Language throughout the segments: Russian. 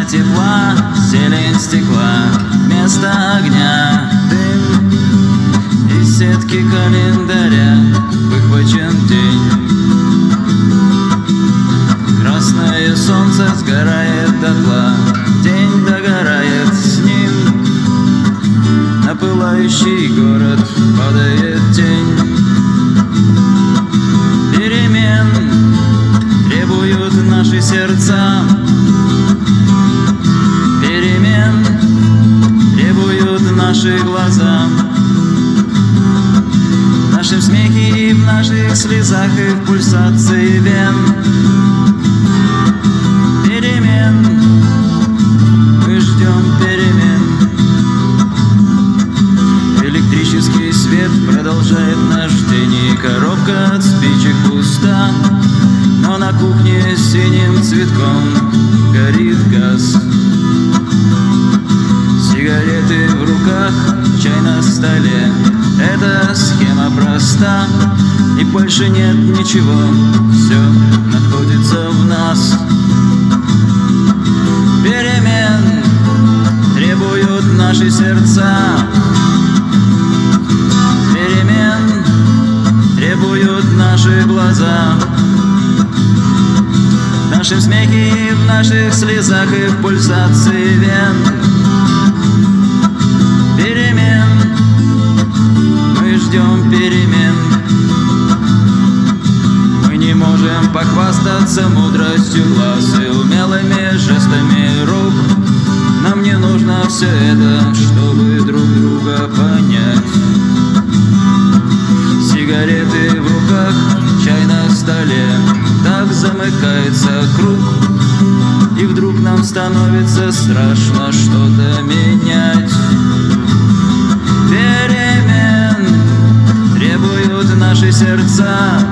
тепла, зелень стекла, вместо огня дым. Из сетки календаря выхвачен день. Красное солнце сгорает дотла, день догорает с ним. На пылающий город падает тень. Перемен требуют наши сердца. Перемен требуют наши глаза. В нашем смехе и в наших слезах, и в пульсации вен. Перемен, мы ждем перемен. Электрический свет продолжает наш день, и коробка от спичек пуста, но на кухне синим цветком горит газ. Сигареты в руках, чай на столе. Эта схема проста, и больше нет ничего, все находится в нас. Перемен требуют наши сердца. Перемен требуют наши глаза. В нашем смехе и в наших слезах, и в пульсации вен. Перемен, мы ждем перемен. Мы не можем похвастаться мудростью глаз и умелыми жестами рук. Нам не нужно все это, чтобы друг друга понять. Сигареты в руках, чай на столе. Так замыкается круг, и вдруг нам становится страшно что-то менять. Перемен требуют наши сердца.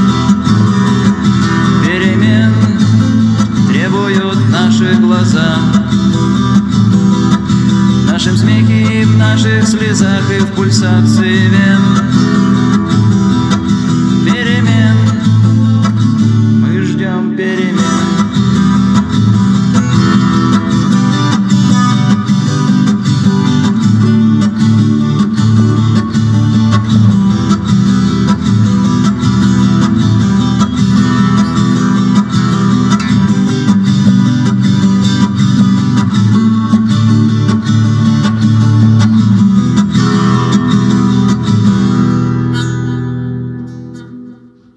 Перемен требуют наши глаза. В нашем смехе и в наших слезах, и в пульсации